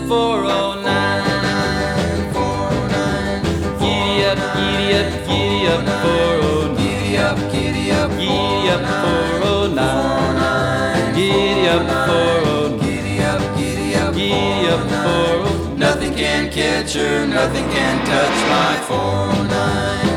409. 409. Giddy up, giddy up, giddy up, 409. Giddy up, giddy up, Giddy up, 409. Giddy up, 409. Giddy up, giddy up, Giddy up, 409. Nothing can catch her, nothing can touch my 409.